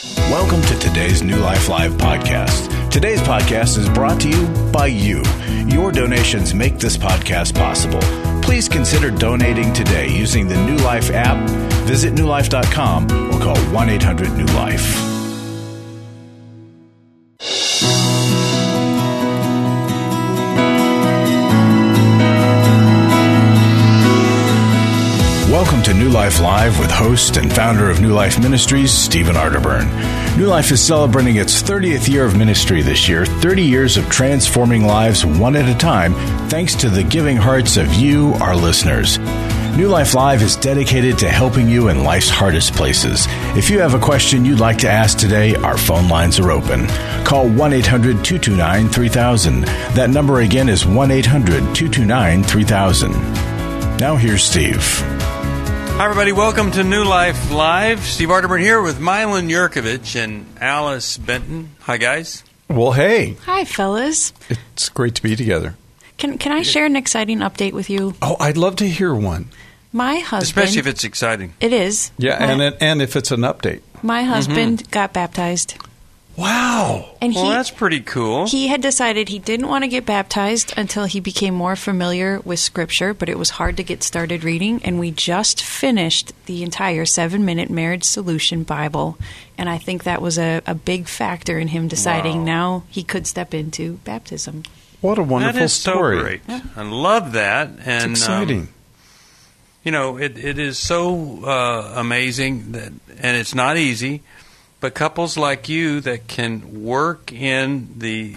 Welcome to today's New Life Live podcast. Today's podcast is brought to you by you. Your donations make this podcast possible. Please consider donating today using the New Life app. Visit newlife.com or call 1-800-NEW-LIFE. Welcome to New Life Live with host and founder of New Life Ministries, Stephen Arterburn. New Life is celebrating its 30th year of ministry this year, 30 years of transforming lives one at a time, thanks to the giving hearts of you, our listeners. New Life Live is dedicated to helping you in life's hardest places. If you have a question you'd like to ask today, our phone lines are open. Call 1-800-229-3000. That number again is 1-800-229-3000. Now here's Steve. Hi, everybody. Welcome to New Life Live. Steve Arterburn here with Mylon Yurkovich and Alice Benton. Hi, guys. Well, hey. Hi, fellas. It's great to be together. Can I share an exciting update with you? Oh, I'd love to hear one. My husband... Especially if it's exciting. It is. Yeah, and if it's an update. My husband got baptized. Wow. And well, that's pretty cool. He had decided he didn't want to get baptized until he became more familiar with Scripture, but it was hard to get started reading, and we just finished the entire 7-Minute Marriage Solution Bible, and I think that was a big factor in him deciding now he could step into baptism. What a wonderful story. So great. Yeah. I love that. And, it's exciting. It is so amazing, and it's not easy. But couples like you that can work in the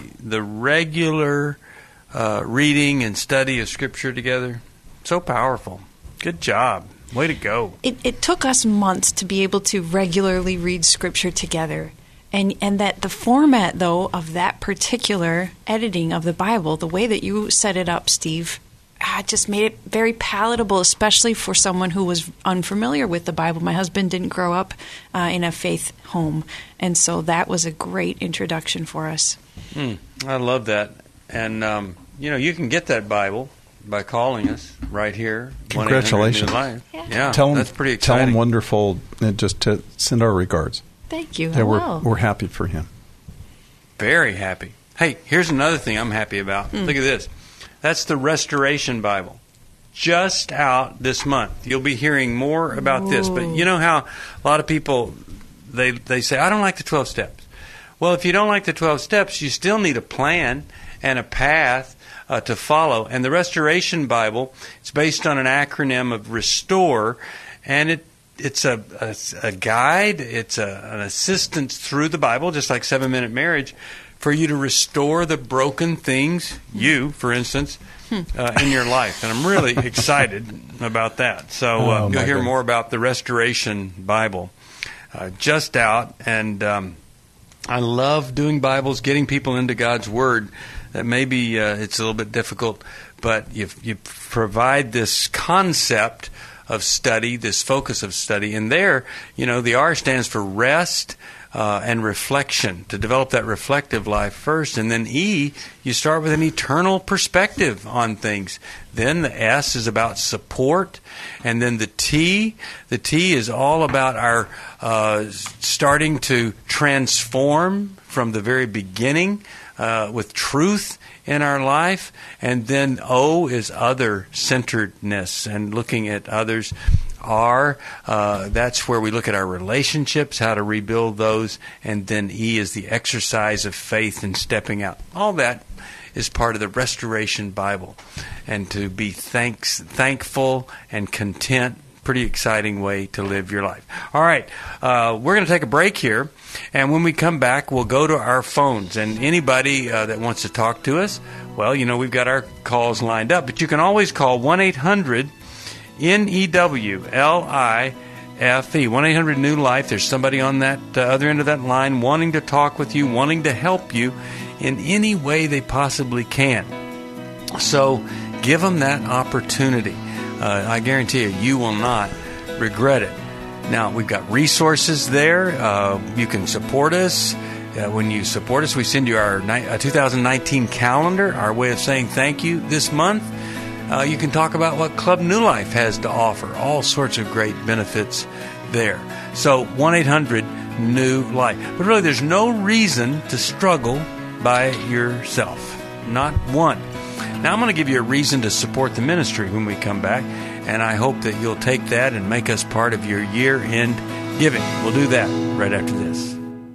regular reading and study of Scripture together, so powerful. Good job. Way to go. It took us months to be able to regularly read Scripture together. And that the format, though, of that particular editing of the Bible, the way that you set it up, Steve, just made it very palatable, especially for someone who was unfamiliar with the Bible. My husband didn't grow up in a faith home, and so that was a great introduction for us. I love that. And, you can get that Bible by calling us right here. Congratulations. Yeah, tell them, that's pretty exciting. Tell him wonderful, just to send our regards. Thank you. Yeah, we're happy for him. Very happy. Hey, here's another thing I'm happy about. Look at this. That's the Restoration Bible, just out this month. You'll be hearing more about this. But you know how a lot of people, they say, I don't like the 12 steps. Well, if you don't like the 12 steps, you still need a plan and a path to follow. And the Restoration Bible, it's based on an acronym of RESTORE, and it's a guide, it's an assistance through the Bible, just like 7-Minute Marriage, for you to restore the broken things, you, for instance, in your life. And I'm really excited about that. So you'll hear more about the Restoration Bible just out. And I love doing Bibles, getting people into God's Word. That maybe it's a little bit difficult, but you provide this concept of study, this focus of study. And there, the R stands for rest, and reflection, to develop that reflective life first. And then E, you start with an eternal perspective on things. Then the S is about support. And then the T is all about our starting to transform from the very beginning with truth in our life. And then O is other-centeredness and looking at others. R, that's where we look at our relationships, how to rebuild those. And then E is the exercise of faith and stepping out. All that is part of the Restoration Bible. And to be thankful and content, pretty exciting way to live your life. All right, we're going to take a break here. And when we come back, we'll go to our phones. And anybody that wants to talk to us, well, we've got our calls lined up. But you can always call 1-800-NEWLIFE, 1-800-NEW-LIFE. There's somebody on that other end of that line wanting to talk with you, wanting to help you in any way they possibly can. So give them that opportunity. I guarantee you will not regret it. Now, we've got resources there. You can support us. When you support us, we send you our 2019 calendar, our way of saying thank you this month. You can talk about what Club New Life has to offer. All sorts of great benefits there. So 1-800 New Life. But really, there's no reason to struggle by yourself. Not one. Now, I'm going to give you a reason to support the ministry when we come back, and I hope that you'll take that and make us part of your year-end giving. We'll do that right after this.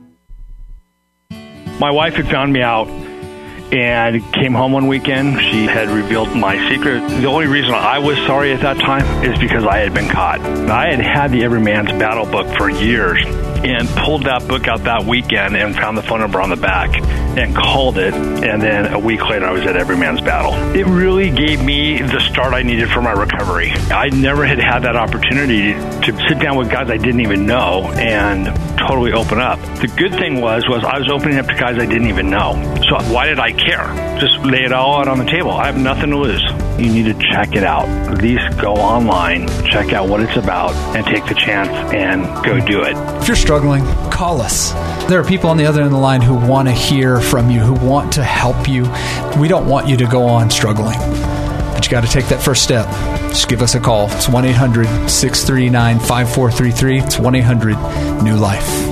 My wife had found me out and came home one weekend. She had revealed my secret. The only reason I was sorry at that time is because I had been caught. I had had the Every Man's Battle book for years and pulled that book out that weekend and found the phone number on the back and called it. And then a week later, I was at Every Man's Battle. It really gave me the start I needed for my recovery. I never had had that opportunity to sit down with guys I didn't even know and totally open up. The good thing was I was opening up to guys I didn't even know. So why did I care? Just lay it all out on the table. I have nothing to lose. You need to check it out. At least go online, check out what it's about, and take the chance and go do it. If you're struggling, call us. There are people on the other end of the line who want to hear from you, who want to help you. We don't want you to go on struggling, but you got to take that first step. Just give us a call. It's 1-800-639-5433. It's 1-800-NEW-LIFE.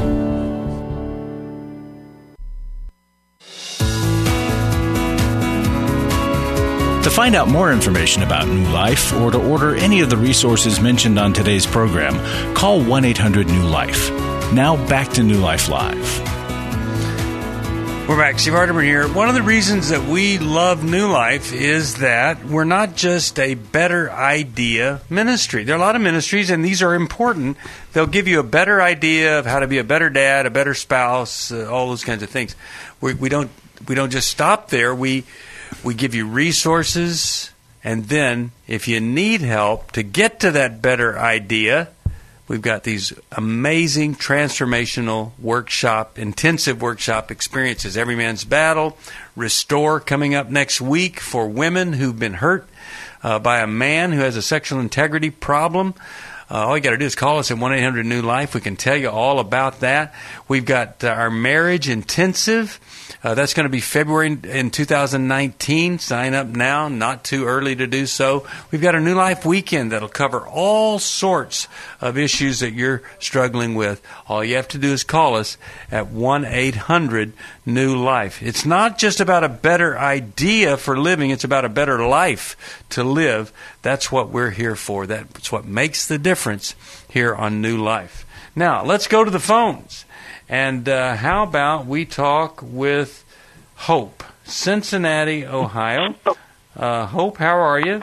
To find out more information about New Life or to order any of the resources mentioned on today's program, call 1-800-NEW-LIFE. Now back to New Life Live. We're back. Steve Arterburn here. One of the reasons that we love New Life is that we're not just a better idea ministry. There are a lot of ministries, and these are important. They'll give you a better idea of how to be a better dad, a better spouse, all those kinds of things. We don't just stop there. We give you resources, and then if you need help to get to that better idea, we've got these amazing transformational intensive workshop experiences. Every Man's Battle, Restore, coming up next week for women who've been hurt by a man who has a sexual integrity problem. All you got to do is call us at 1-800-NEW-LIFE. We can tell you all about that. We've got our marriage intensive. That's going to be February in 2019. Sign up now, not too early to do so. We've got a New Life weekend that'll cover all sorts of issues that you're struggling with. All you have to do is call us at 1-800-NEW-LIFE. It's not just about a better idea for living. It's about a better life to live. That's what we're here for. That's what makes the difference here on New Life. Now, let's go to the phones. And how about we talk with Hope, Cincinnati, Ohio. Hope, how are you?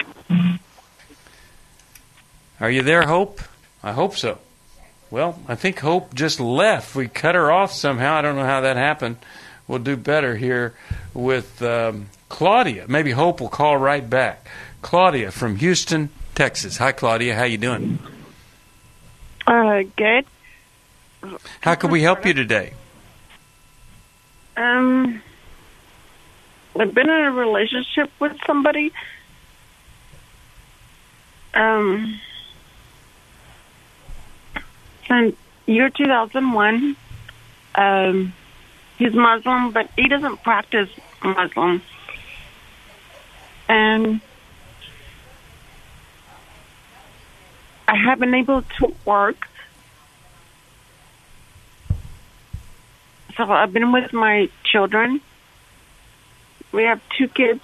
Are you there, Hope? I hope so. Well, I think Hope just left. We cut her off somehow. I don't know how that happened. We'll do better here with Claudia. Maybe Hope will call right back. Claudia from Houston, Texas. Hi, Claudia. How you doing? Good. How can we help you today? I've been in a relationship with somebody. Since year 2001. He's Muslim, but he doesn't practice Muslim. And I have been able to work. So I've been with my children. We have 2 kids.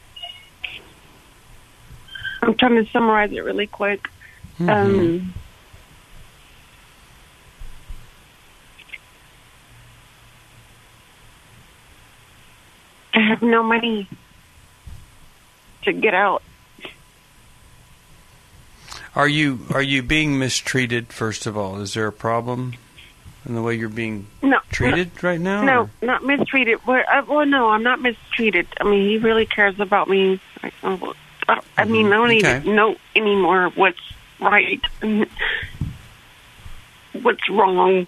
I'm trying to summarize it really quick. Mm-hmm. I have no money to get out. Are you being mistreated, first of all? Is there a problem in the way you're being treated right now? No, or? Not mistreated. Well, no, I'm not mistreated. I mean, he really cares about me. I mean, I don't even know anymore what's right and what's wrong.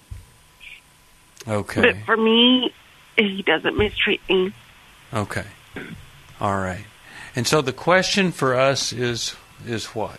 Okay. But for me, he doesn't mistreat me. Okay. All right. And so the question for us is what?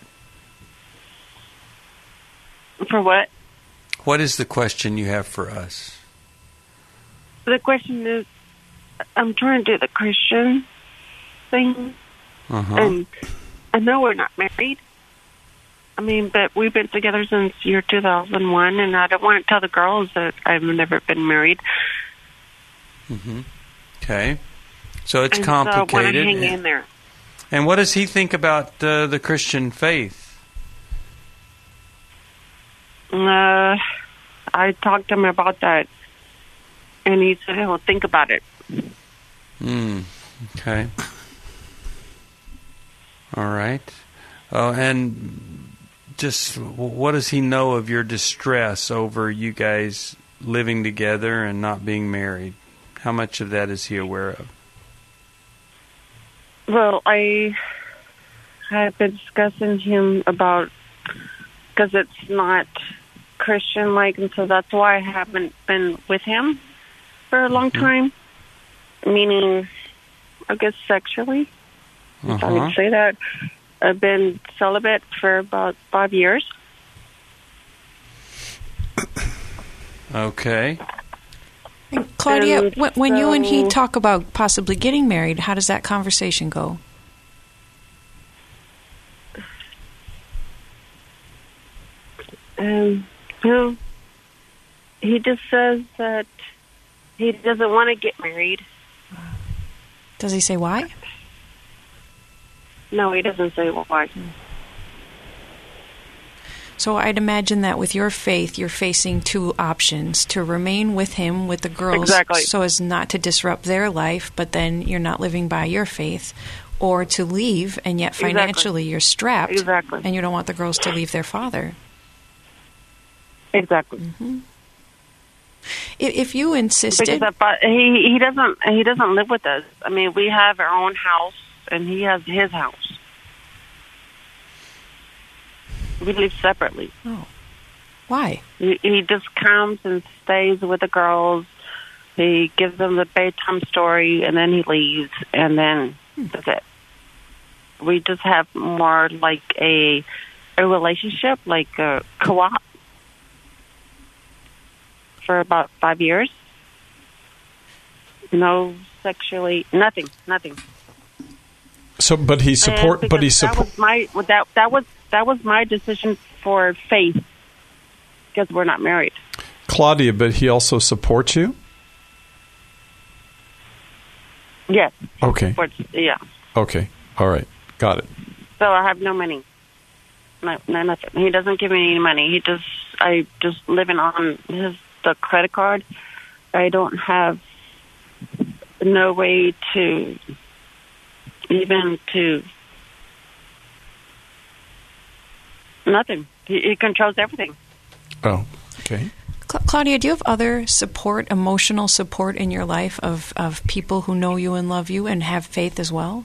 For what? What is the question you have for us? The question is, I'm trying to do the Christian thing, and I know we're not married, but we've been together since year 2001, and I don't want to tell the girls that I've never been married. Mm-hmm. Okay. So it's and complicated. So I want to hang in there. And what does he think about the Christian faith? I talked to him about that, and he said he'll think about it. Okay. All right. Oh, and just what does he know of your distress over you guys living together and not being married? How much of that is he aware of? Well, I have been discussing him about, because it's not Christian-like, and so that's why I haven't been with him for a long time, meaning, I guess, sexually, if I would say that. I've been celibate for about 5 years. Okay. And Claudia, when you and he talk about possibly getting married, how does that conversation go? Well, he just says that he doesn't want to get married. Does he say why? No, he doesn't say why. So I'd imagine that with your faith, you're facing two options: to remain with him, with the girls, so as not to disrupt their life, but then you're not living by your faith, or to leave, and yet financially you're strapped, and you don't want the girls to leave their father. Exactly. Mm-hmm. If you insisted, because he doesn't live with us. I mean, we have our own house, and he has his house. We live separately. Oh, why? He just comes and stays with the girls. He gives them the bedtime story, and then he leaves, and then that's it. We just have more like a relationship, like a co-op, for about 5 years. No sexually, nothing. So, but he support. But he support. That was my decision for faith, because we're not married. Claudia, but he also supports you? Yes. Okay. Yeah. Okay. All right. Got it. So I have no money. No, nothing. He doesn't give me any money. I just living on the credit card. I don't have no way to nothing. He controls everything. Oh, okay. Claudia, do you have other support, emotional support in your life of people who know you and love you and have faith as well?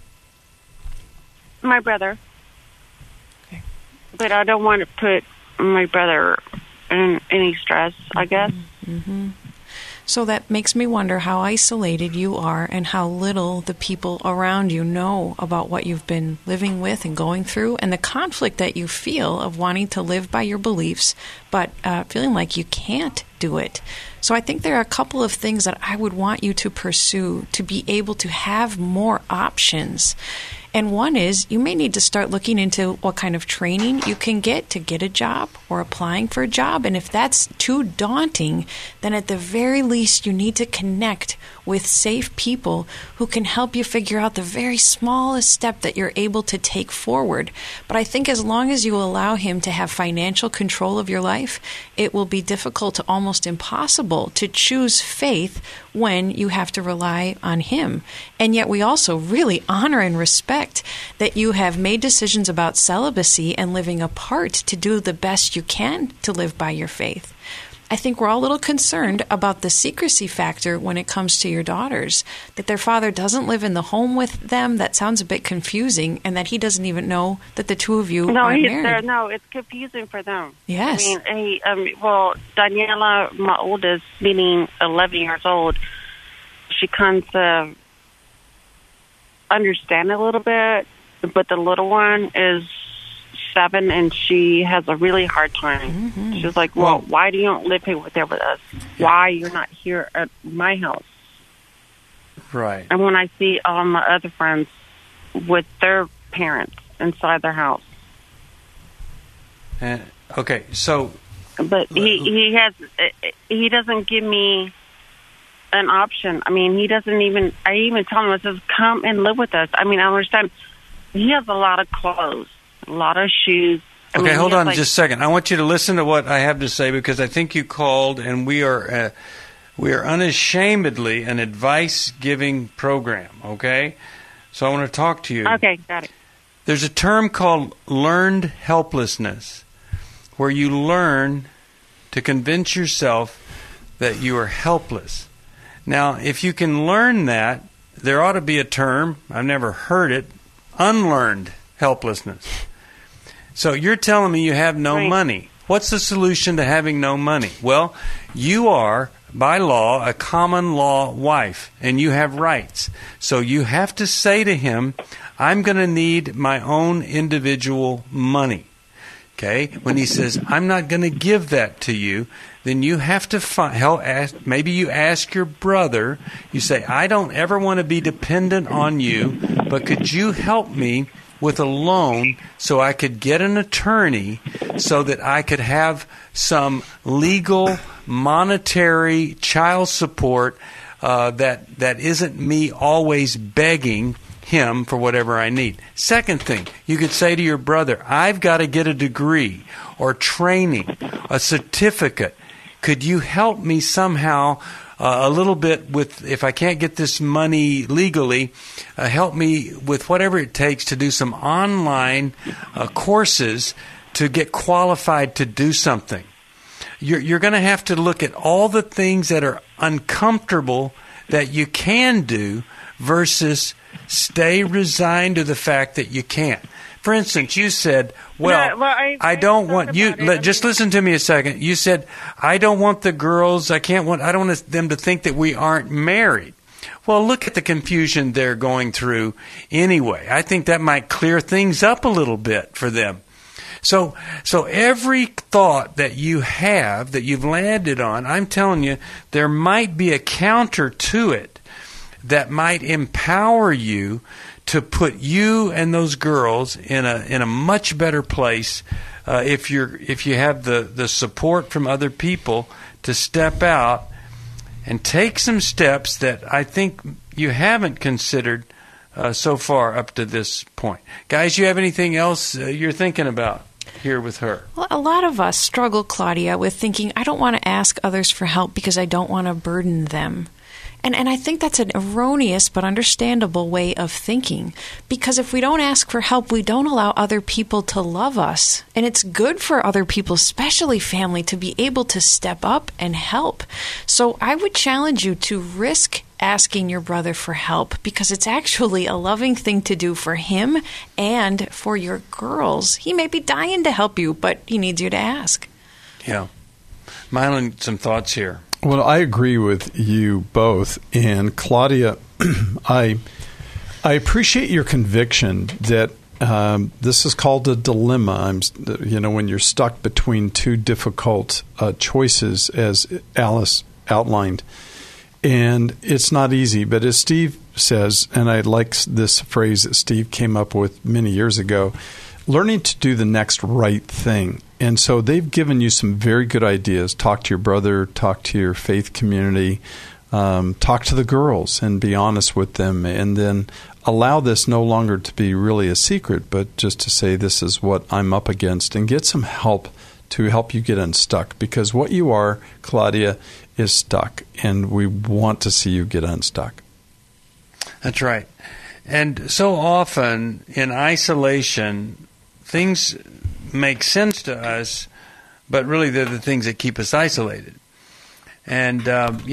My brother. Okay. But I don't want to put my brother in any stress, I guess. Mm-hmm. So that makes me wonder how isolated you are and how little the people around you know about what you've been living with and going through, and the conflict that you feel of wanting to live by your beliefs, but feeling like you can't do it. So I think there are a couple of things that I would want you to pursue to be able to have more options. And one is you may need to start looking into what kind of training you can get to get a job or applying for a job. And if that's too daunting, then at the very least you need to connect with safe people who can help you figure out the very smallest step that you're able to take forward. But I think as long as you allow him to have financial control of your life, it will be difficult to almost impossible to choose faith when you have to rely on him. And yet we also really honor and respect that you have made decisions about celibacy and living apart to do the best you can to live by your faith. I think we're all a little concerned about the secrecy factor when it comes to your daughters, that their father doesn't live in the home with them. That sounds a bit confusing, and that he doesn't even know that the two of you aren't married. No, it's confusing for them. Yes. Well, Daniela, my oldest, being 11 years old, she kind of understand a little bit, but the little one is 7, and she has a really hard time. Mm-hmm. She's like, well, why do you don't live here with us? Why you're not here at my house? Right. And when I see all my other friends with their parents inside their house, Okay, so... But he doesn't give me an option. I mean, he doesn't even... I even tell him, I says, come and live with us. I mean, I understand. He has a lot of clothes, a lot of shoes. Okay, hold on just a second. I want you to listen to what I have to say, because I think you called, and we are unashamedly an advice-giving program, okay? So I want to talk to you. Okay, got it. There's a term called learned helplessness, where you learn to convince yourself that you are helpless. Now, if you can learn that, there ought to be a term, I've never heard it, unlearned helplessness. So you're telling me you have no money. What's the solution to having no money? Well, you are, by law, a common law wife, and you have rights. So you have to say to him, I'm going to need my own individual money. Okay? When he says, I'm not going to give that to you, then you have to maybe you ask your brother, you say, I don't ever want to be dependent on you, but could you help me with a loan so I could get an attorney so that I could have some legal, monetary child support that isn't me always begging him for whatever I need. Second thing, you could say to your brother, I've got to get a degree or training, a certificate. Could you help me somehow a little bit with, if I can't get this money legally, help me with whatever it takes to do some online courses to get qualified to do something. You're going to have to look at all the things that are uncomfortable that you can do versus stay resigned to the fact that you can't. For instance, you said, I don't want you. Just listen to me a second. You said, I don't want the girls. I don't want them to think that we aren't married. Well, look at the confusion they're going through anyway. I think that might clear things up a little bit for them. So every thought that you have, that you've landed on, I'm telling you, there might be a counter to it that might empower you to put you and those girls in a much better place if you have the support from other people to step out and take some steps that I think you haven't considered so far up to this point. Guys, you have anything else you're thinking about here with her? Well, a lot of us struggle, Claudia, with thinking, I don't want to ask others for help because I don't want to burden them. And I think that's an erroneous but understandable way of thinking, because if we don't ask for help, we don't allow other people to love us. And it's good for other people, especially family, to be able to step up and help. So I would challenge you to risk asking your brother for help, because it's actually a loving thing to do for him and for your girls. He may be dying to help you, but he needs you to ask. Yeah. Mylon, some thoughts here. Well, I agree with you both. And Claudia, I appreciate your conviction that this is called a dilemma. When you're stuck between two difficult choices, as Alice outlined. And it's not easy. But as Steve says, and I like this phrase that Steve came up with many years ago, learning to do the next right thing. And so they've given you some very good ideas. Talk to your brother, talk to your faith community, talk to the girls and be honest with them. And then allow this no longer to be really a secret, but just to say this is what I'm up against, and get some help to help you get unstuck. Because what you are, Claudia, is stuck, and we want to see you get unstuck. That's right. And so often in isolation, things make sense to us, but really they're the things that keep us isolated. And,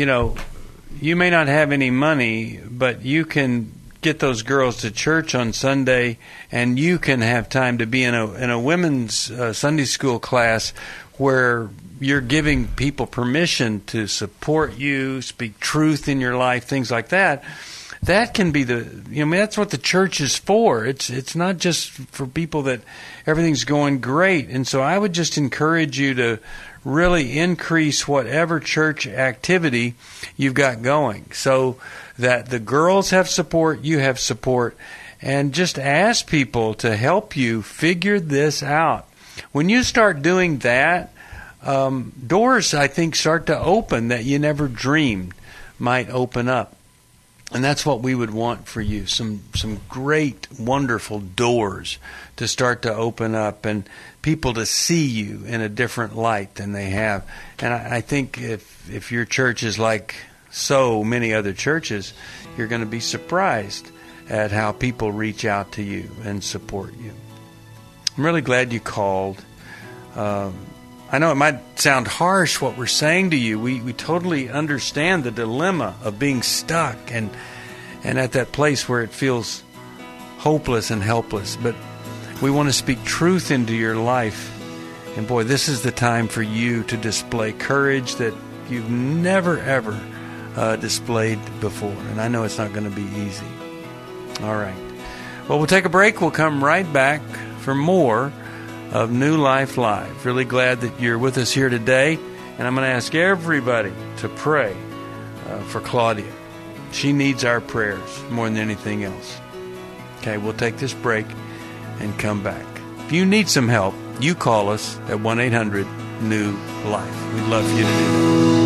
you may not have any money, but you can get those girls to church on Sunday, and you can have time to be in a women's Sunday school class where you're giving people permission to support you, speak truth in your life, things like that. That can be that's what the church is for. It's not just for people that everything's going great. And so I would just encourage you to really increase whatever church activity you've got going, so that the girls have support, you have support, and just ask people to help you figure this out. When you start doing that, doors, I think, start to open that you never dreamed might open up. And that's what we would want for you, some great, wonderful doors to start to open up and people to see you in a different light than they have. And I think if your church is like so many other churches, you're going to be surprised at how people reach out to you and support you. I'm really glad you called. I know it might sound harsh what we're saying to you. We totally understand the dilemma of being stuck and at that place where it feels hopeless and helpless. But we want to speak truth into your life. And boy, this is the time for you to display courage that you've never, ever displayed before. And I know it's not going to be easy. All right. Well, we'll take a break. We'll come right back for more of New Life Live. Really glad that you're with us here today. And I'm going to ask everybody to pray for Claudia. She needs our prayers more than anything else. Okay, we'll take this break and come back. If you need some help, you call us at 1-800-NEW-LIFE. We'd love for you to do that.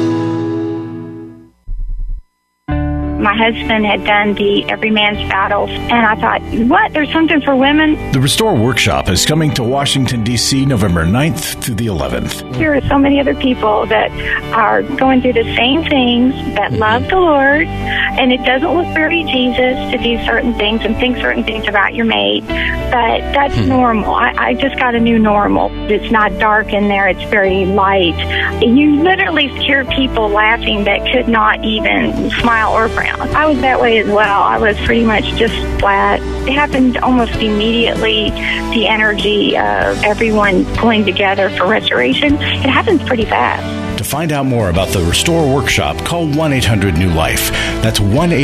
My husband had done the Every Man's Battles, and I thought, what? There's something for women? The Restore Workshop is coming to Washington, D.C. November 9th through the 11th. There are so many other people that are going through the same things, that love the Lord, and it doesn't look very Jesus to do certain things and think certain things about your mate, but that's normal. I just got a new normal. It's not dark in there. It's very light. You literally hear people laughing that could not even smile or frown. I was that way as well. I was pretty much just flat. It happened almost immediately, the energy of everyone pulling together for restoration. It happens pretty fast. To find out more about the Restore Workshop, call 1-800-NEW-LIFE. That's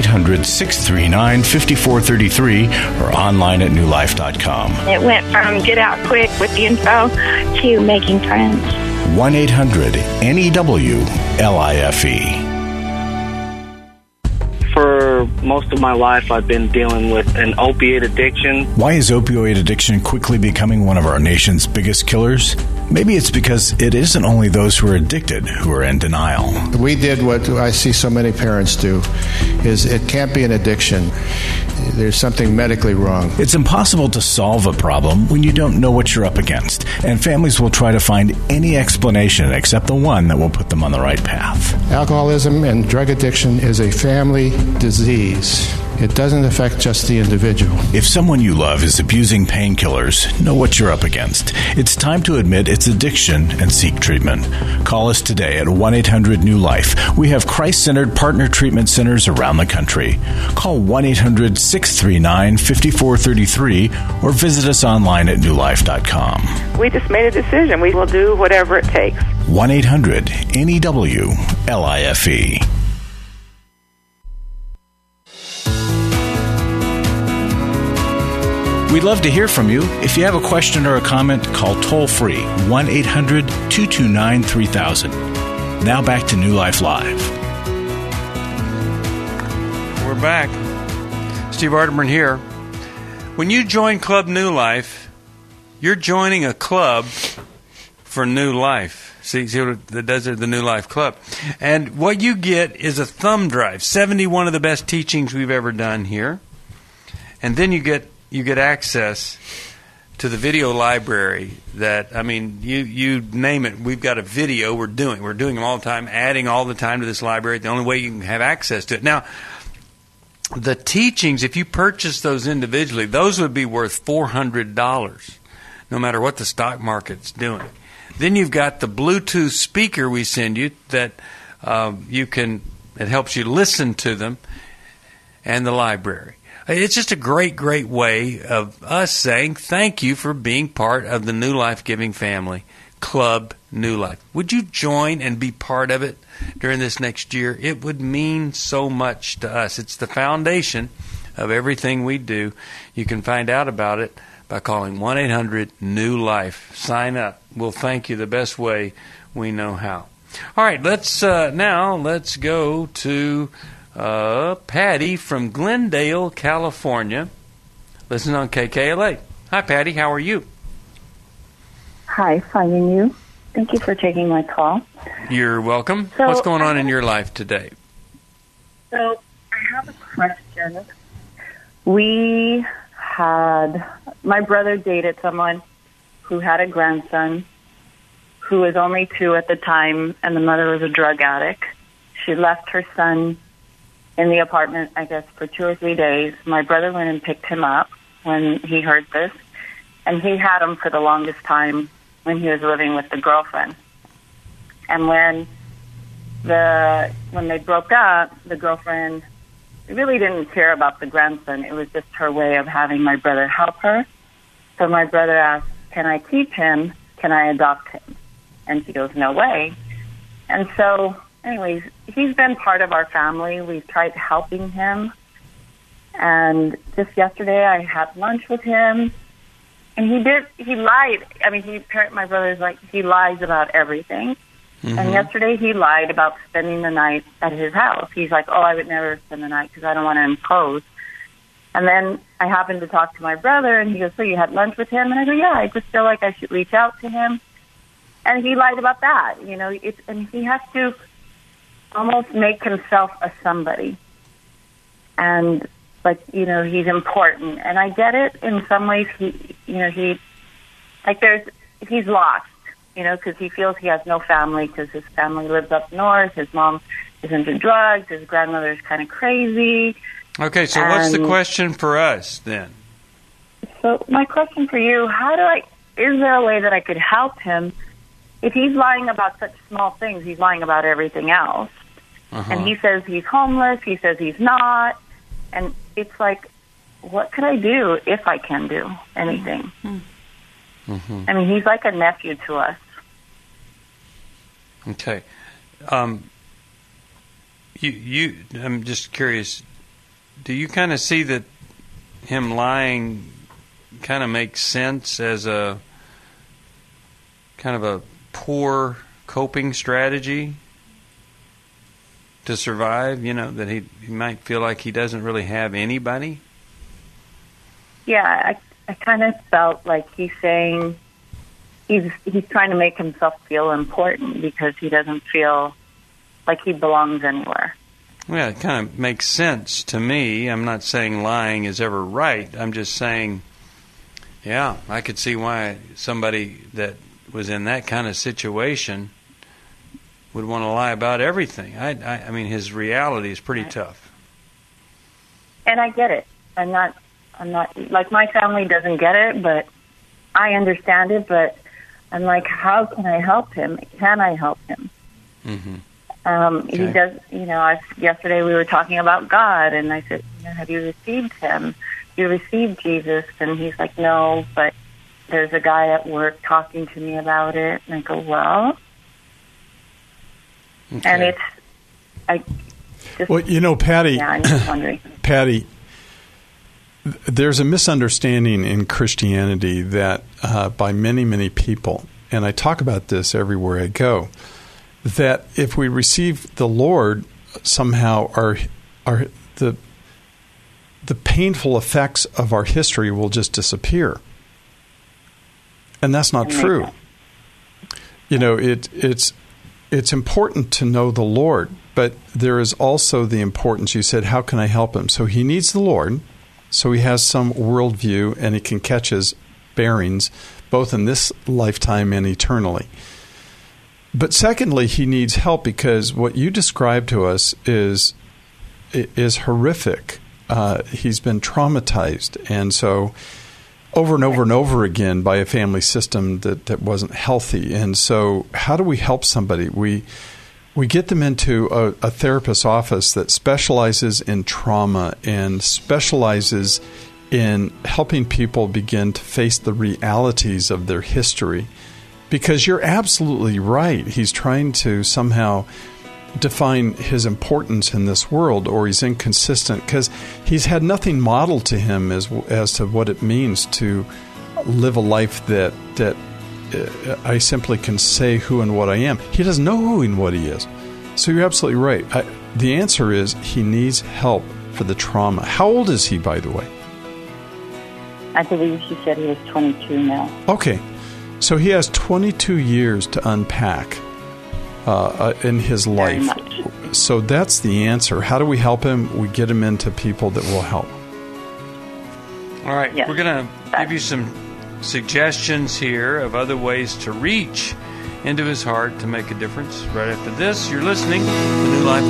1-800-639-5433 or online at newlife.com. It went from get out quick with the info to making friends. 1-800-NEW-LIFE. For most of my life, I've been dealing with an opiate addiction. Why is opioid addiction quickly becoming one of our nation's biggest killers? Maybe it's because it isn't only those who are addicted who are in denial. We did what I see so many parents do, is it can't be an addiction. There's something medically wrong. It's impossible to solve a problem when you don't know what you're up against, and families will try to find any explanation except the one that will put them on the right path. Alcoholism and drug addiction is a family disease. It doesn't affect just the individual. If someone you love is abusing painkillers, know what you're up against. It's time to admit it's addiction and seek treatment. Call us today at 1-800-NEW-LIFE. We have Christ-centered partner treatment centers around the country. Call 1-800-639-5433 or visit us online at newlife.com. We just made a decision. We will do whatever it takes. 1-800-NEW-LIFE. We'd love to hear from you. If you have a question or a comment, call toll-free 1-800-229-3000. Now back to New Life Live. We're back. Steve Arterburn here. When you join Club New Life, you're joining a club for new life. See what it does there, the New Life Club. And what you get is a thumb drive, 71 of the best teachings we've ever done here. And then you get access to the video library that, I mean, you name it, we've got a video we're doing them all the time, adding all the time to this library. The only way you can have access to it. Now, the teachings, if you purchase those individually, those would be worth $400, no matter what the stock market's doing. Then you've got the Bluetooth speaker we send you that it helps you listen to them, and the library. It's just a great, great way of us saying thank you for being part of the New Life Giving family, Club New Life. Would you join and be part of it during this next year? It would mean so much to us. It's the foundation of everything we do. You can find out about it by calling 1-800-NEW-LIFE. Sign up. We'll thank you the best way we know how. All right, let's go to Patty from Glendale, California. Listen on KKLA. Hi, Patty. How are you? Hi, finding you. Thank you for taking my call. You're welcome. So, what's going on in your life today? So, I have a question. My brother dated someone who had a grandson who was only 2 at the time, and the mother was a drug addict. She left her son in the apartment, I guess, for 2 or 3 days. My brother went and picked him up when he heard this, and he had him for the longest time when he was living with the girlfriend. And when they broke up, the girlfriend really didn't care about the grandson. It was just her way of having my brother help her. So my brother asked, can I keep him? Can I adopt him? And she goes, no way. And so, anyways, he's been part of our family. We've tried helping him. And just yesterday I had lunch with him. And he lied. I mean, my brother's like, he lies about everything. Mm-hmm. And yesterday he lied about spending the night at his house. He's like, I would never spend the night because I don't want to impose. And then I happened to talk to my brother, and he goes, so you had lunch with him? And I go, yeah, I just feel like I should reach out to him. And he lied about that, and he has to almost make himself a somebody. And, he's important. And I get it in some ways. He's lost. Because he feels he has no family because his family lives up north. His mom is into drugs. His grandmother's kind of crazy. Okay, so what's the question for us then? So my question for you, is there a way that I could help him? If he's lying about such small things, he's lying about everything else. Uh-huh. And he says he's homeless. He says he's not. And it's like, what could I do if I can do anything? Mm-hmm. I mean, he's like a nephew to us. Okay. I'm just curious, do you kind of see that him lying kind of makes sense as a kind of a poor coping strategy to survive, that he might feel like he doesn't really have anybody? Yeah, I kind of felt like he's saying he's trying to make himself feel important because he doesn't feel like he belongs anywhere. Well, it kind of makes sense to me. I'm not saying lying is ever right. I'm just saying, yeah, I could see why somebody that was in that kind of situation would want to lie about everything. I mean, his reality is pretty tough. And I get it. I'm not like, my family doesn't get it, but I understand it. But I'm like, how can I help him? Can I help him? Mm-hmm. Okay. He does, yesterday we were talking about God, and I said, have you received him? You received Jesus? And he's like, no, but there's a guy at work talking to me about it. And I go, well, okay. And Patty, yeah, I'm just wondering. Patty, there's a misunderstanding in Christianity that by many, many people, and I talk about this everywhere I go, that if we receive the Lord, somehow the painful effects of our history will just disappear. And that's not true. It's important to know the Lord, but there is also the importance. You said, how can I help him? So he needs the Lord, so he has some worldview, and he can catch his bearings both in this lifetime and eternally. But secondly, he needs help because what you described to us is horrific. He's been traumatized, and so over and over and over again by a family system that wasn't healthy. And so how do we help somebody? We get them into a therapist's office that specializes in trauma and specializes in helping people begin to face the realities of their history. Because you're absolutely right. He's trying to somehow define his importance in this world, or he's inconsistent because he's had nothing modeled to him as to what it means to live a life that I simply can say who and what I am. He doesn't know who and what he is. So you're absolutely right. The answer is he needs help for the trauma. How old is he, by the way? I believe she said he was 22 now. Okay. So he has 22 years to unpack in his life. Very much. So that's the answer. How do we help him? We get him into people that will help. All right. Yes. We're going to give you some suggestions here of other ways to reach into his heart to make a difference. Right after this, you're listening to New Life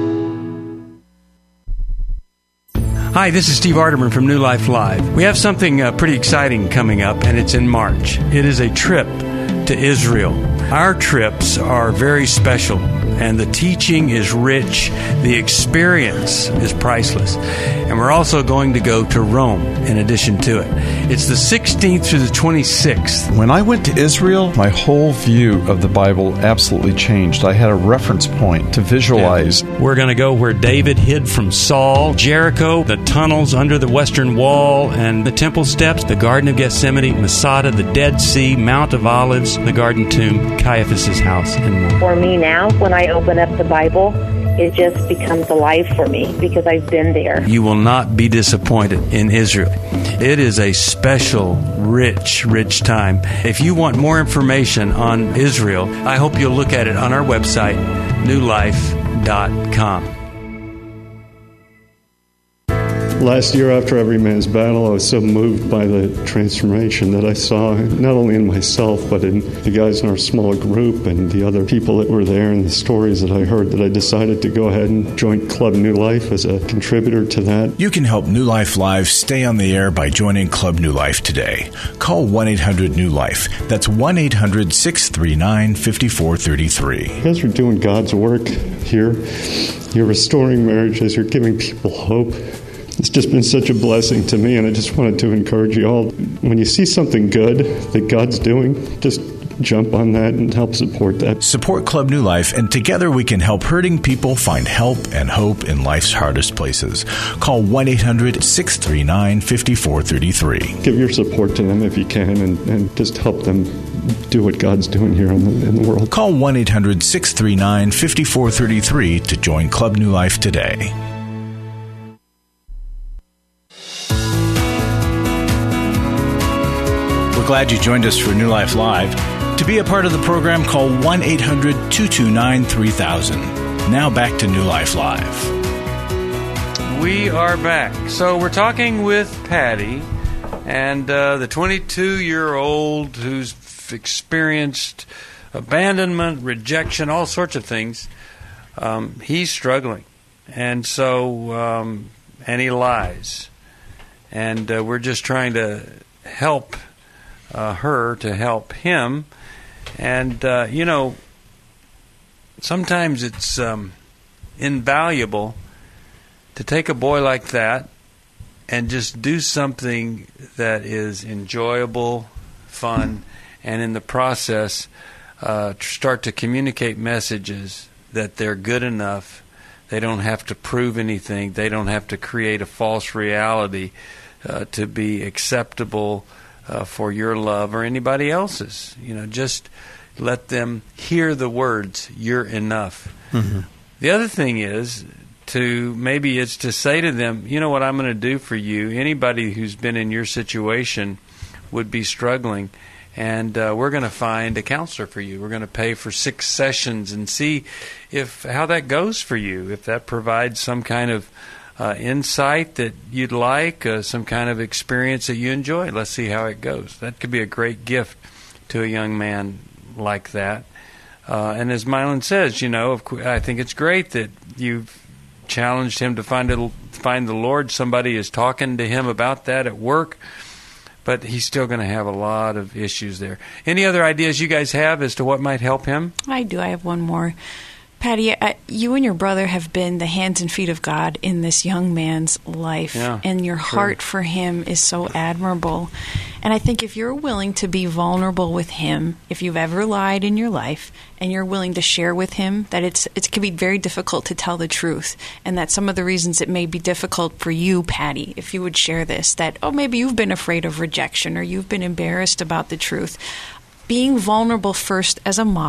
Live. Hi, this is Steve Arterburn from New Life Live. We have something pretty exciting coming up, and it's in March. It is a trip to Israel. Our trips are very special, and the teaching is rich. The experience is priceless. And we're also going to go to Rome in addition to it. It's the 16th through the 26th. When I went to Israel, my whole view of the Bible absolutely changed. I had a reference point to visualize. Yeah. We're going to go where David hid from Saul, Jericho, the tunnels under the Western Wall and the temple steps, the Garden of Gethsemane, Masada, the Dead Sea, Mount of Olives, the Garden Tomb, Caiaphas' house, and more. For me now, when I open up the Bible, it just becomes alive for me because I've been there. You will not be disappointed in Israel. It is a special, rich time. If you want more information on Israel, I hope you'll look at it on our website, newlife.com. Last year, after Every Man's Battle, I was so moved by the transformation that I saw not only in myself, but in the guys in our small group and the other people that were there and the stories that I heard, that I decided to go ahead and join Club New Life as a contributor to that. You can help New Life Live stay on the air by joining Club New Life today. Call 1-800-NEW-LIFE. That's 1-800-639-5433. You guys are doing God's work here. You're restoring marriages. You're giving people hope. It's just been such a blessing to me, and I just wanted to encourage you all. When you see something good that God's doing, just jump on that and help support that. Support Club New Life, and together we can help hurting people find help and hope in life's hardest places. Call 1-800-639-5433. Give your support to them if you can, and just help them do what God's doing here in the world. Call 1-800-639-5433 to join Club New Life today. Glad you joined us for New Life Live. To be a part of the program, call 1-800-229-3000. Now back to New Life Live. We are back. So we're talking with Patty, and the 22-year-old who's experienced abandonment, rejection, all sorts of things. He's struggling, and so and he lies, and we're just trying to help her to help him. And sometimes it's invaluable to take a boy like that and just do something that is enjoyable, fun, and in the process start to communicate messages that they're good enough. They don't have to prove anything. They don't have to create a false reality to be acceptable for your love or anybody else's. Just let them hear the words, "You're enough." Mm-hmm. The other thing is to say to them, you know what I'm going to do for you. Anybody who's been in your situation would be struggling, and we're going to find a counselor for you. We're going to pay for 6 sessions and see how that goes for you, if that provides some kind of insight that you'd like, some kind of experience that you enjoy. Let's see how it goes. That could be a great gift to a young man like that. And as Mylon says, I think it's great that you've challenged him to find the Lord. Somebody is talking to him about that at work, but he's still going to have a lot of issues there. Any other ideas you guys have as to what might help him? I do. I have one more. Patty, you and your brother have been the hands and feet of God in this young man's life, and your heart for him is so admirable. And I think if you're willing to be vulnerable with him, if you've ever lied in your life, and you're willing to share with him that it can be very difficult to tell the truth, and that some of the reasons it may be difficult for you, Patty, if you would share this, that, maybe you've been afraid of rejection or you've been embarrassed about the truth. Being vulnerable first as a model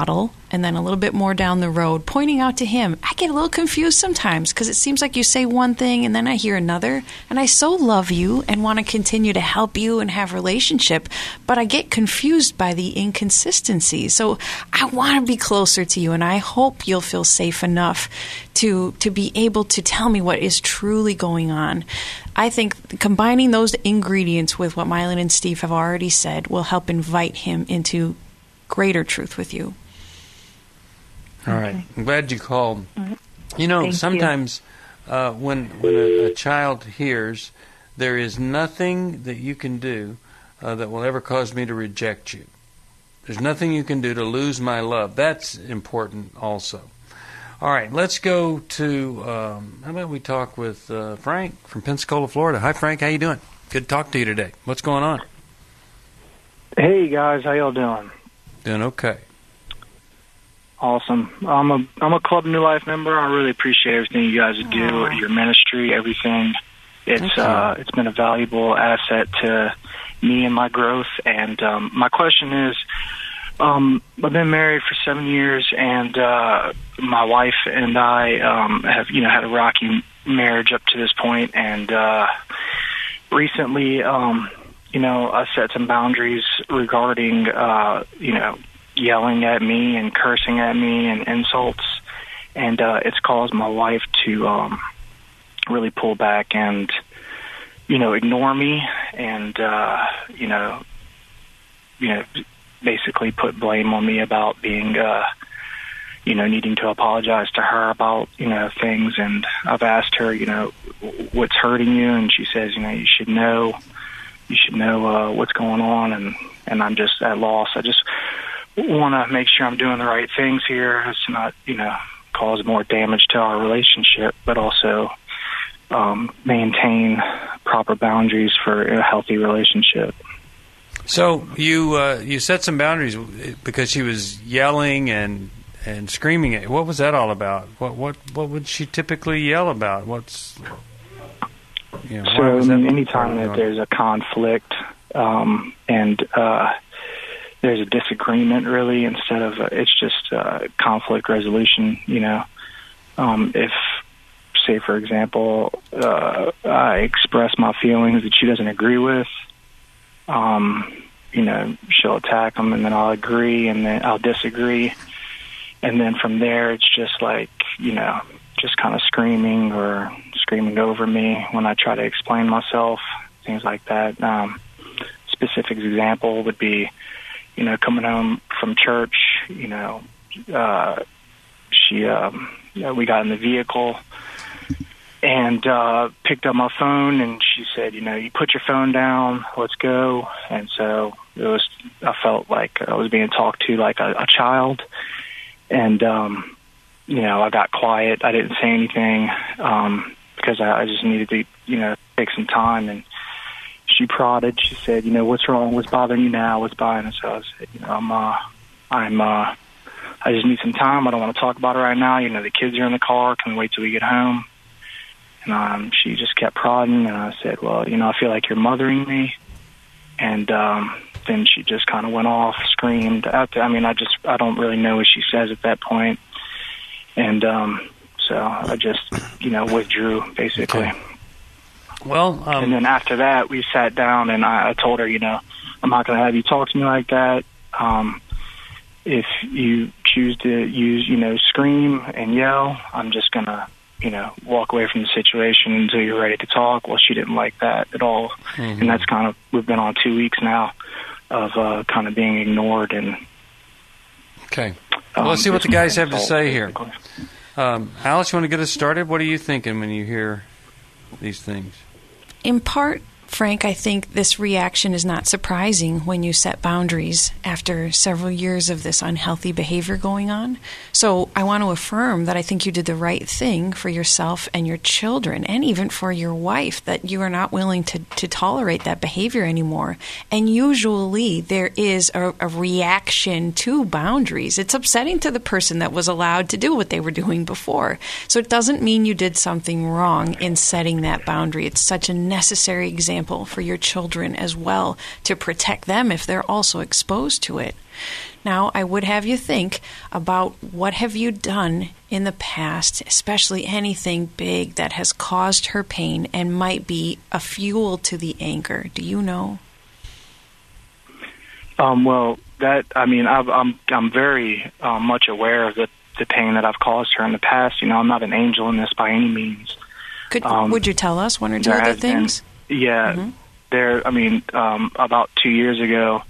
and then a little bit more down the road, pointing out to him. I get a little confused sometimes because it seems like you say one thing and then I hear another, and I so love you and want to continue to help you and have relationship, but I get confused by the inconsistency. So I want to be closer to you, and I hope you'll feel safe enough to be able to tell me what is truly going on. I think combining those ingredients with what Mylon and Steve have already said will help invite him into greater truth with you. All right. I'm glad you called. Mm-hmm. You know, Thank sometimes when a child hears, there is nothing that you can do that will ever cause me to reject you. There's nothing you can do to lose my love. That's important also. All right, let's go to, how about we talk with Frank from Pensacola, Florida. Hi, Frank. How you doing? Good to talk to you today. What's going on? Hey, guys. How y'all doing? Doing okay. Awesome. I'm a Club New Life member. I really appreciate everything you guys do, your ministry, everything. It's been a valuable asset to me and my growth. And my question is, I've been married for 7 years, and my wife and I have, had a rocky marriage up to this point. And recently, I set some boundaries regarding, yelling at me and cursing at me and insults, and it's caused my wife to really pull back and ignore me and basically put blame on me about being needing to apologize to her about things. And I've asked her what's hurting you, and she says you should know what's going on, and I'm just at loss. I just want to make sure I'm doing the right things here as to not, cause more damage to our relationship, but also maintain proper boundaries for a healthy relationship. So you set some boundaries because she was yelling and screaming at you. What was that all about? What would she typically yell about? Anytime that there's a conflict and there's a disagreement, really, instead of it's just conflict resolution. If, say, for example, I express my feelings that she doesn't agree with, she'll attack them, and then I'll agree, and then I'll disagree, and then from there it's just like just kind of screaming over me when I try to explain myself, things like that. Specific example would be, coming home from church, we got in the vehicle and picked up my phone, and she said, you put your phone down, let's go. And so I felt like I was being talked to like a child. And, I got quiet. I didn't say anything because I just needed to, take some time. And she prodded. She said, what's wrong? What's bothering you now? What's bothering us? So I said, I just need some time. I don't want to talk about it right now. The kids are in the car. Can we wait till we get home? And she just kept prodding. And I said, well, I feel like you're mothering me. And then she just kind of went off, screamed. I don't really know what she says at that point. And so I just, withdrew, basically. Okay. Well, and then after that, we sat down, and I told her, I'm not going to have you talk to me like that. If you choose to use, scream and yell, I'm just going to, walk away from the situation until you're ready to talk. Well, she didn't like that at all. Mm-hmm. And that's we've been on 2 weeks now of kind of being ignored. And okay. Well, let's see what the guys have to say here. Alice, you want to get us started? What are you thinking when you hear these things? In part, Frank, I think this reaction is not surprising when you set boundaries after several years of this unhealthy behavior going on. So I want to affirm that I think you did the right thing for yourself and your children, and even for your wife, that you are not willing to tolerate that behavior anymore. And usually there is a reaction to boundaries. It's upsetting to the person that was allowed to do what they were doing before. So it doesn't mean you did something wrong in setting that boundary. It's such a necessary example for your children as well, to protect them if they're also exposed to it. now, I would have you think about what have you done in the past, especially anything big that has caused her pain and might be a fuel to the anger. Do you know? Well, I'm very much aware of the pain that I've caused her in the past. I'm not an angel in this by any means. Would you tell us one or two other things? Yeah, about 2 years ago,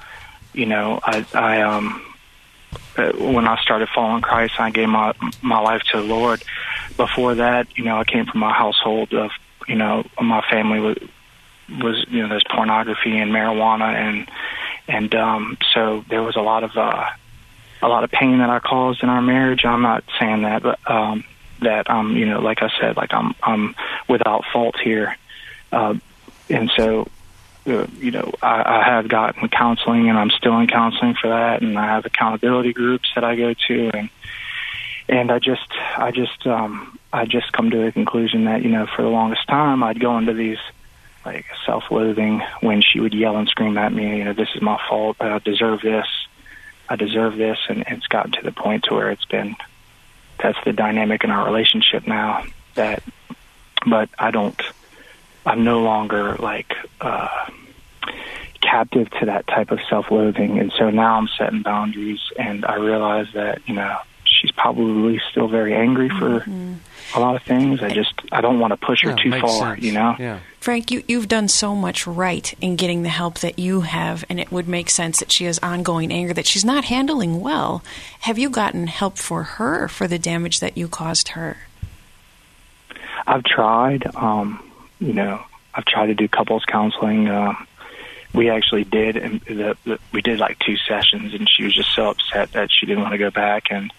I when I started following Christ, I gave my life to the Lord. Before that, I came from a household of, my family was there's pornography and marijuana, and so there was a lot of pain that I caused in our marriage. I'm not saying that, but that like I said, like I'm without fault here, and so. I have gotten counseling, and I'm still in counseling for that, and I have accountability groups that I go to, and I just come to the conclusion that for the longest time I'd go into these like self-loathing when she would yell and scream at me, this is my fault, I deserve this, and it's gotten to the point to where that's the dynamic in our relationship now. But I'm no longer like captive to that type of self-loathing, and so now I'm setting boundaries, and I realize that she's probably still very angry for a lot of things. I don't want to push her too far, sense. Yeah. Frank, you've done so much right in getting the help that you have, and it would make sense that she has ongoing anger that she's not handling well. Have you gotten help for her for the damage that you caused her? I've tried. I've tried to do couples counseling. We actually did, and we did like 2 sessions, and she was just so upset that she didn't want to go back. And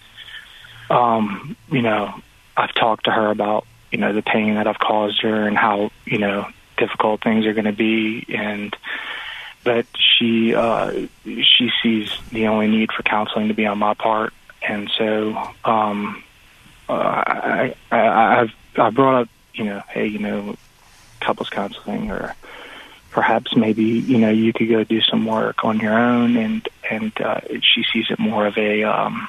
I've talked to her about the pain that I've caused her and how difficult things are going to be, but she sees the only need for counseling to be on my part, and so I brought up hey, couples counseling, or perhaps maybe you could go do some work on your own, and she sees it more of an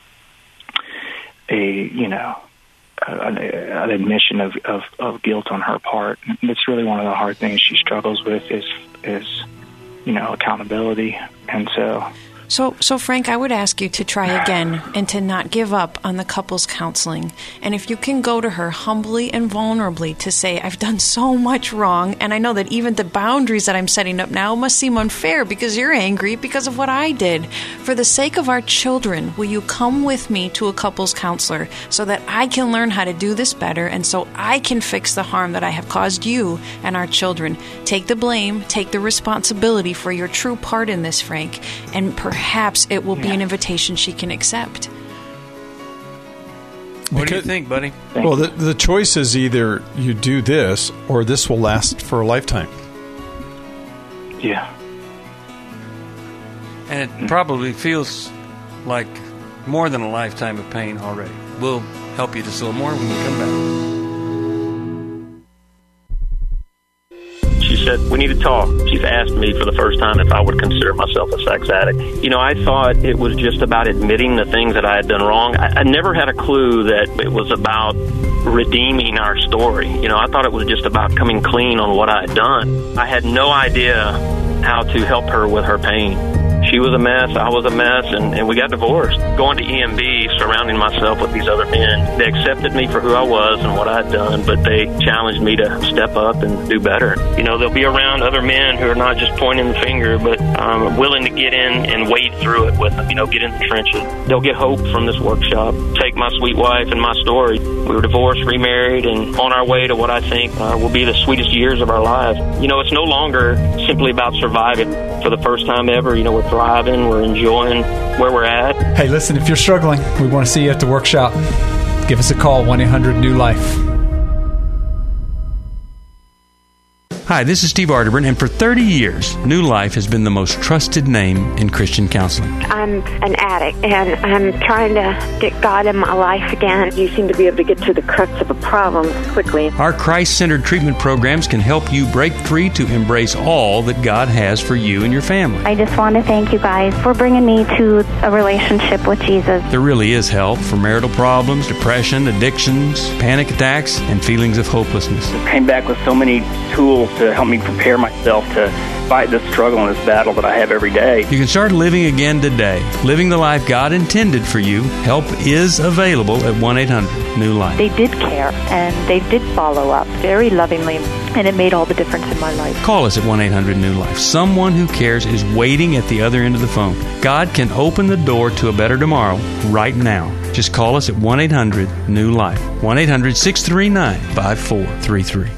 admission of guilt on her part. And it's really one of the hard things she struggles with is accountability, and So, Frank, I would ask you to try again and to not give up on the couples counseling. And if you can go to her humbly and vulnerably to say, I've done so much wrong, and I know that even the boundaries that I'm setting up now must seem unfair because you're angry because of what I did. For the sake of our children, will you come with me to a couples counselor so that I can learn how to do this better and so I can fix the harm that I have caused you and our children? Take the blame, take the responsibility for your true part in this, Frank, and perhaps it will be an invitation she can accept. What do you think, buddy? Well, the choice is either you do this or this will last for a lifetime. Yeah. And it probably feels like more than a lifetime of pain already. We'll help you just a little more when we come back. She said, we need to talk. She's asked me for the first time if I would consider myself a sex addict. I thought it was just about admitting the things that I had done wrong. I never had a clue that it was about redeeming our story. I thought it was just about coming clean on what I had done. I had no idea how to help her with her pain. She was a mess, I was a mess, and we got divorced. Going to EMB, surrounding myself with these other men, they accepted me for who I was and what I had done, but they challenged me to step up and do better. They'll be around other men who are not just pointing the finger, but willing to get in and wade through it with them, get in the trenches. They'll get hope from this workshop. Take my sweet wife and my story. We were divorced, remarried, and on our way to what I think will be the sweetest years of our lives. It's no longer simply about surviving. For the first time ever, we're thriving, we're enjoying where we're at. Hey, listen, if you're struggling, we want to see you at the workshop. Give us a call, 1-800-NEW-LIFE. Hi, this is Steve Arterburn, and for 30 years, New Life has been the most trusted name in Christian counseling. I'm an addict, and I'm trying to get God in my life again. You seem to be able to get to the crux of a problem quickly. Our Christ-centered treatment programs can help you break free to embrace all that God has for you and your family. I just want to thank you guys for bringing me to a relationship with Jesus. There really is help for marital problems, depression, addictions, panic attacks, and feelings of hopelessness. I came back with so many tools to help me prepare myself to fight this struggle and this battle that I have every day. You can start living again today, living the life God intended for you. Help is available at 1-800-NEW-LIFE. They did care, and they did follow up very lovingly, and it made all the difference in my life. Call us at 1-800-NEW-LIFE. Someone who cares is waiting at the other end of the phone. God can open the door to a better tomorrow right now. Just call us at 1-800-NEW-LIFE. 1-800-639-5433.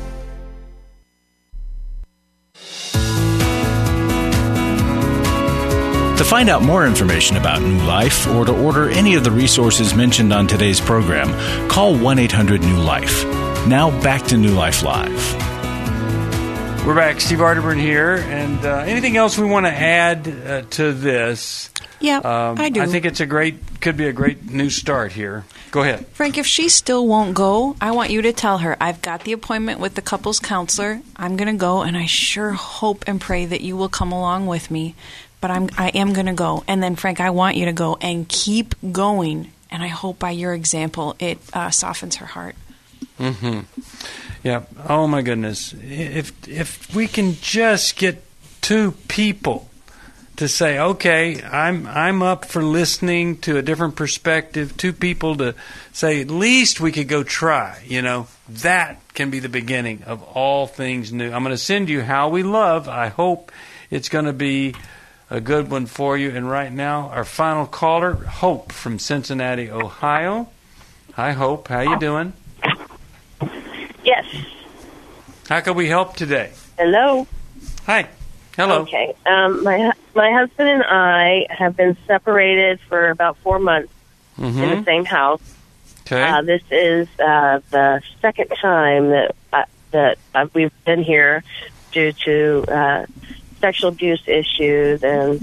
To find out more information about New Life or to order any of the resources mentioned on today's program, call 1-800-NEW-LIFE. Now back to New Life Live. We're back. Steve Arterburn here. And anything else we want to add to this? Yeah, I do. I think it's could be a great new start here. Go ahead. Frank, if she still won't go, I want you to tell her, I've got the appointment with the couples counselor. I'm going to go, and I sure hope and pray that you will come along with me. But I am going to go. And then, Frank, I want you to go and keep going. And I hope by your example it softens her heart. Mm-hmm. Yeah. Oh, my goodness. If we can just get two people to say, okay, I'm up for listening to a different perspective, two people to say, at least we could go try, that can be the beginning of all things new. I'm going to send you How We Love. I hope it's going to be a good one for you. And right now, our final caller, Hope from Cincinnati, Ohio. Hi, Hope. How you doing? Yes. How can we help today? Hello. Hi. Hello. Okay. My husband and I have been separated for about 4 months in the same house. Okay. This is the second time that we've been here due to sexual abuse issues and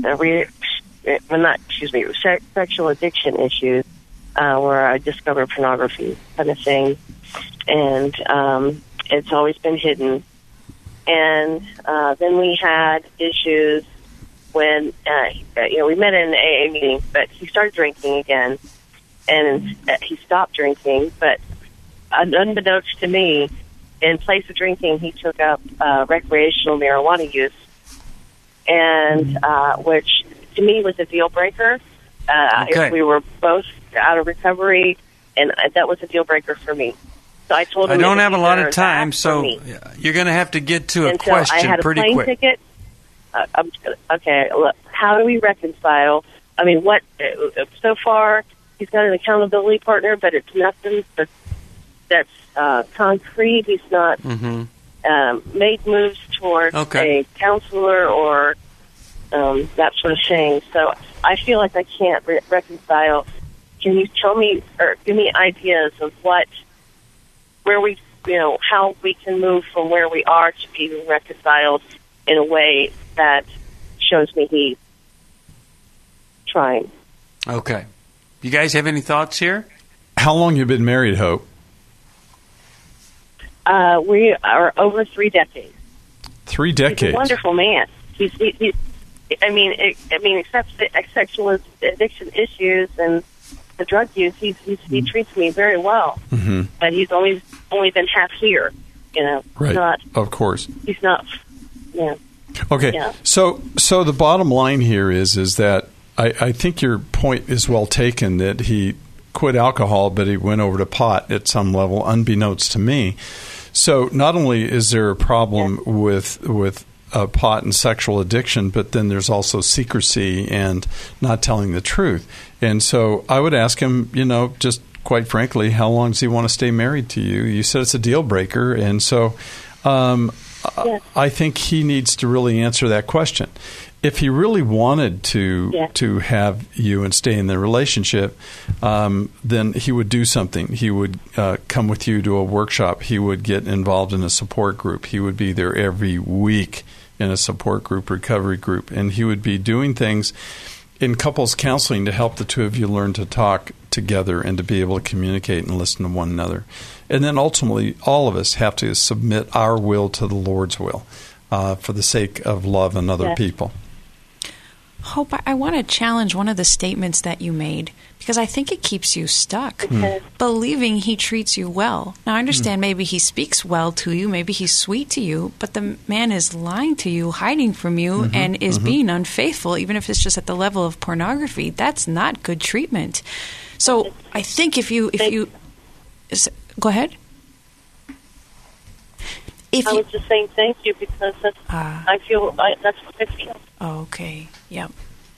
sexual addiction issues, where I discovered pornography kind of thing, and it's always been hidden. And then we had issues when we met in an AA meeting, but he started drinking again, and he stopped drinking. But unbeknownst to me, in place of drinking, he took up recreational marijuana use. And which to me was a deal breaker. Okay. We were both out of recovery, and that was a deal breaker for me. So I told him I don't have a lot of time, so you're going to have to get to a question pretty quick. Ticket. Okay, look, how do we reconcile? I mean, what? So far, he's got an accountability partner, but it's nothing that's concrete. He's not. Mm-hmm. Made moves towards a counselor or that sort of thing. So I feel like I can't reconcile. Can you tell me or give me ideas of where we, how we can move from where we are to be reconciled in a way that shows me he's trying? Okay. You guys have any thoughts here? How long have you been married, Hope? We are over 3 decades. 3 decades. He's a wonderful man. He's except the sexual addiction issues and the drug use, he treats me very well. Mm-hmm. But he's only been half here. Right. Of course. He's not. Yeah. Okay. Yeah. So the bottom line here is that I think your point is well taken, that he quit alcohol, but he went over to pot at some level, unbeknownst to me. So not only is there a problem with pot and sexual addiction, but then there's also secrecy and not telling the truth. And so I would ask him, just quite frankly, how long does he want to stay married to you? You said it's a deal breaker, and so I think he needs to really answer that question. if he really wanted to have you and stay in the relationship, then he would do something. He would come with you to a workshop. He would get involved in a support group. He would be there every week in a support group, recovery group, and he would be doing things in couples counseling to help the two of you learn to talk together and to be able to communicate and listen to one another. And then ultimately, all of us have to submit our will to the Lord's will for the sake of love and other people. Hope, I want to challenge one of the statements that you made, because I think it keeps you stuck, believing he treats you well. Now, I understand maybe he speaks well to you, maybe he's sweet to you, but the man is lying to you, hiding from you, and is being unfaithful, even if it's just at the level of pornography. That's not good treatment. So I think if you go ahead. I was just saying thank you, because that's that's what I feel. Okay. Yep.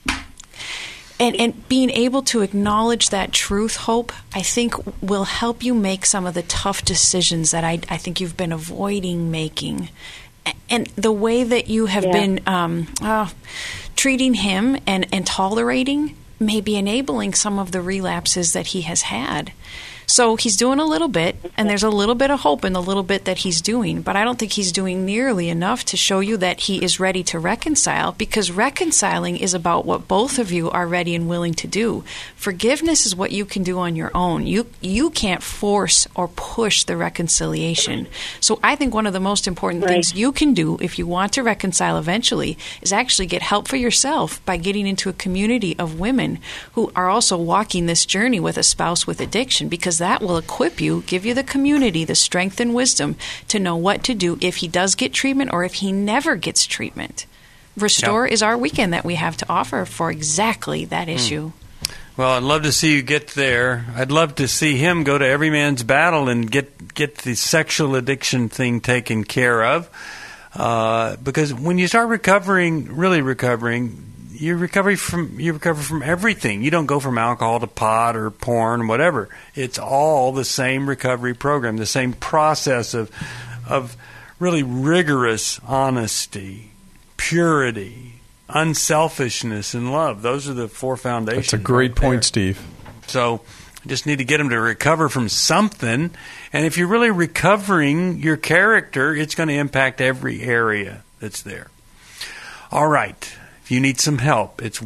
And being able to acknowledge that truth, Hope, I think will help you make some of the tough decisions that I think you've been avoiding making. And the way that you have been treating him and tolerating may be enabling some of the relapses that he has had. So he's doing a little bit, and there's a little bit of hope in the little bit that he's doing, but I don't think he's doing nearly enough to show you that he is ready to reconcile, because reconciling is about what both of you are ready and willing to do. Forgiveness is what you can do on your own. You can't force or push the reconciliation. So I think one of the most important things you can do if you want to reconcile eventually is actually get help for yourself by getting into a community of women who are also walking this journey with a spouse with addiction, because that will equip you, give you the community, the strength and wisdom to know what to do if he does get treatment or if he never gets treatment. Restore is our weekend that we have to offer for exactly that issue. Well, I'd love to see you get there. I'd love to see him go to Every Man's Battle and get the sexual addiction thing taken care of. Because when you start really recovering, you recover from everything. You don't go from alcohol to pot or porn or whatever. It's all the same recovery program, the same process of really rigorous honesty, purity, unselfishness, and love. Those are the four foundations. That's a great point, Steve. So I just need to get them to recover from something. And if you're really recovering your character, it's going to impact every area that's there. All right. If you need some help, it's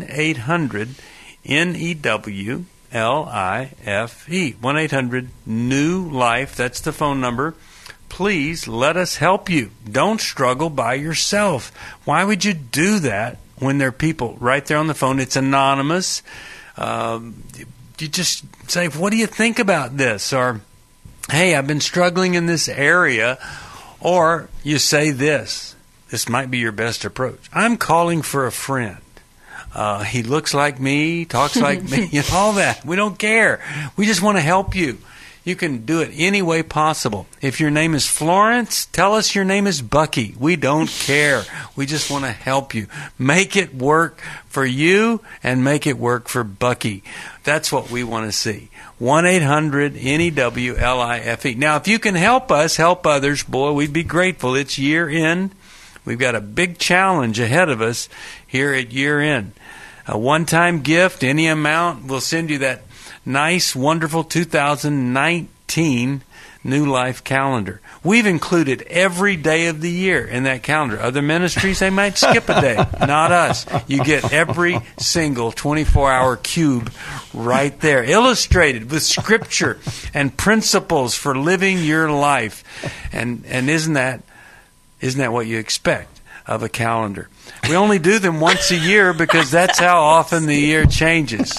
1-800-NEWLIFE. 1-800-NEW-LIFE. That's the phone number. Please let us help you. Don't struggle by yourself. Why would you do that when there are people right there on the phone? It's anonymous. You just say, what do you think about this? Or, hey, I've been struggling in this area. Or you say this. This might be your best approach. I'm calling for a friend. He looks like me, talks like me, all that. We don't care. We just want to help you. You can do it any way possible. If your name is Florence, tell us your name is Bucky. We don't care. We just want to help you. Make it work for you and make it work for Bucky. That's what we want to see. 1-800-NEWLIFE. Now, if you can help us, help others, boy, we'd be grateful. It's year end. We've got a big challenge ahead of us here at year end. A one-time gift, any amount, we'll send you that nice, wonderful 2019 New Life calendar. We've included every day of the year in that calendar. Other ministries, they might skip a day. Not us. You get every single 24-hour cube right there, illustrated with scripture and principles for living your life. And isn't that what you expect of a calendar? We only do them once a year because that's how often the year changes.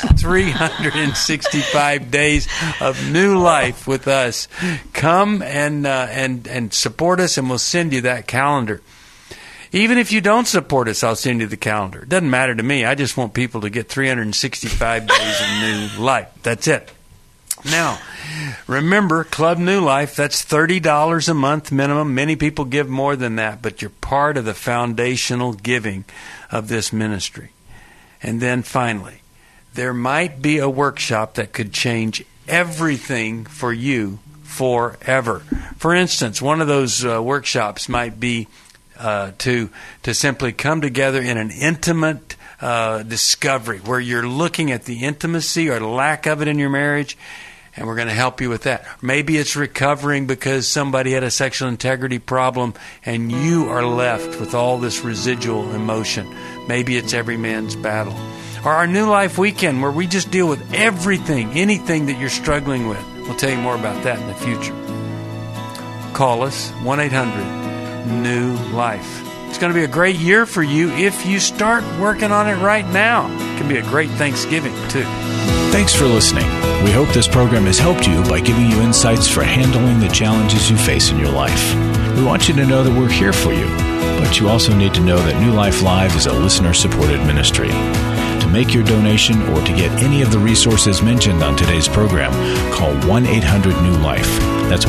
365 days of new life with us. Come and support us, and we'll send you that calendar. Even if you don't support us, I'll send you the calendar. It doesn't matter to me. I just want people to get 365 days of new life. That's it. Now, remember, Club New Life, that's $30 a month minimum. Many people give more than that, but you're part of the foundational giving of this ministry. And then finally, there might be a workshop that could change everything for you forever. For instance, one of those workshops might be to simply come together in an intimate discovery where you're looking at the intimacy or lack of it in your marriage, and we're going to help you with that. Maybe it's recovering because somebody had a sexual integrity problem and you are left with all this residual emotion. Maybe it's every man's battle. Or our New Life weekend where we just deal with everything, anything that you're struggling with. We'll tell you more about that in the future. Call us, 1-800-NEW-LIFE. It's going to be a great year for you if you start working on it right now. It can be a great Thanksgiving, too. Thanks for listening. We hope this program has helped you by giving you insights for handling the challenges you face in your life. We want you to know that we're here for you, but you also need to know that New Life Live is a listener-supported ministry. To make your donation or to get any of the resources mentioned on today's program, call 1-800-NEW-LIFE. That's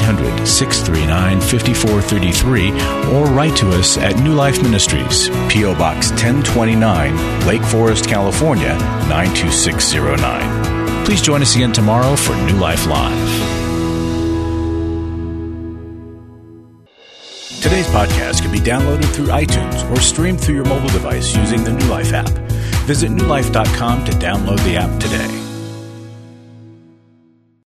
1-800-639-5433, or write to us at New Life Ministries, P.O. Box 1029, Lake Forest, California, 92609. Please join us again tomorrow for New Life Live. Today's podcast can be downloaded through iTunes or streamed through your mobile device using the New Life app. Visit newlife.com to download the app today.